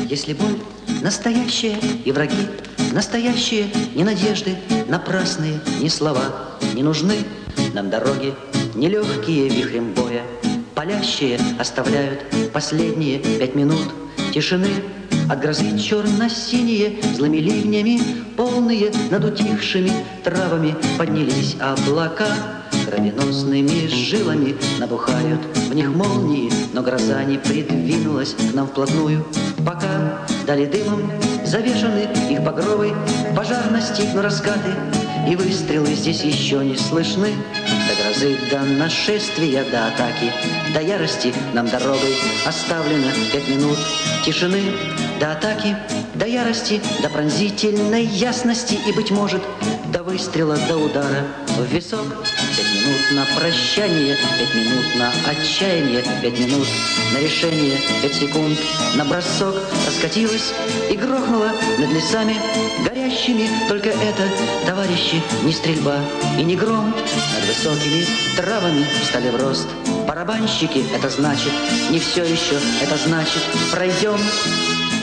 Если боль настоящая и враги настоящие, ни надежды напрасные, ни слова не нужны. Нам дороги нелегкие вихрем боя, палящие оставляют последние 5 минут тишины. От грозы черно-синие, злыми ливнями полные, над утихшими травами поднялись облака. Кровеносными жилами набухают в них молнии, но гроза не придвинулась к нам вплотную. Пока дали дымом завешаны их багровый пожар настиг, но раскаты и выстрелы здесь еще не слышны. До грозы, до нашествия, до атаки, до ярости нам дорогой оставлено 5 минут тишины. До атаки, до ярости, до пронзительной ясности и, быть может, до выстрела, до удара в висок. 5 минут на прощание, 5 минут на отчаяние, 5 минут на решение, 5 секунд на бросок. Раскатилась и грохнула над лесами горящими. Только это, товарищи, не стрельба и не гром. Над высокими травами встали в рост барабанщики. Это значит, не все еще, это значит, пройдем.